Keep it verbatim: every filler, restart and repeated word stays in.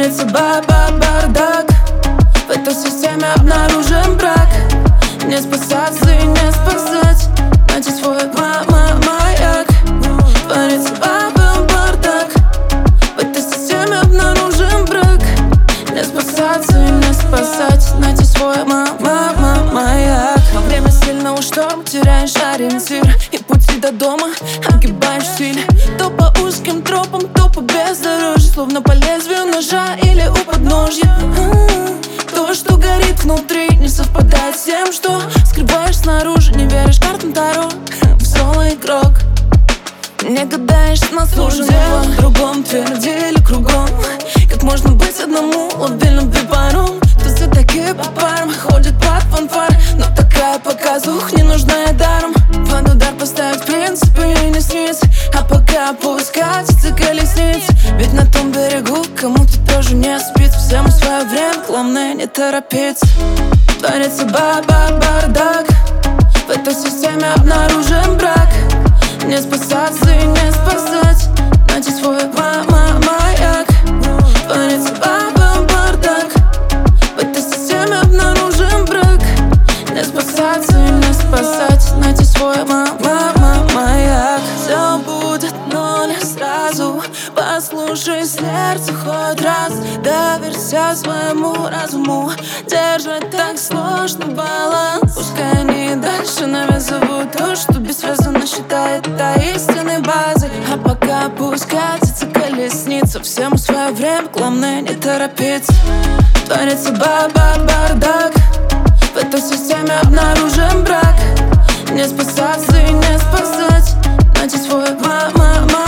Творится ба-ба-бардак. В этой системе обнаружен брак. Не спасаться и не спасать. Найти свой ма-ма-маяк. Творится ба-ба-бардак. В этой системе обнаружен брак. Не спасаться и не спасать. Найти свой ма-ма-ма-маяк. Во время сильного шторма теряешь ориентир, и пути до дома огибаешь в стиле. То по узким тропам, то по бездорожью, словно по лезвию ножа или у подножья. То, что горит внутри, не совпадает с тем, что скрываешь снаружи. Не веришь картам Таро, взрослый игрок. Не гадаешь на служебном, в другом твердили кругом. Как можно быть одному, лови любви пару. Тузы такие по парам, ходят под фанфар. Но такая показух не нужна и даром. Под удар поставить в принципе ей не снится. А пока пусть катится колесница. Ведь на том берегу кому-то тоже не спится. Всему свое время, главное не торопиться. Творится ба-ба-бардак. В этой системе обнаружен брак. Не спасаться и не спасать. Найти свой ма-ма-маяк. Творится ба-ба-бардак. В этой системе обнаружен брак. Не спасаться и не спасать. Найти свой ма-ма-ма-маяк. Все будет, но не сразу. Послушай сердце хоть раз. Доверься своему разуму. Держать так сложно баланс. Пускай они дальше навязывают то, что бессвязно считает это истинной базой. А пока пусть катится колесница. Всему свое время, главное не торопиться. Творится ба-ба-бардак. В этой системе обнаружен брак. Не спасаться и не спасать. Найти свой ма-ма-ма.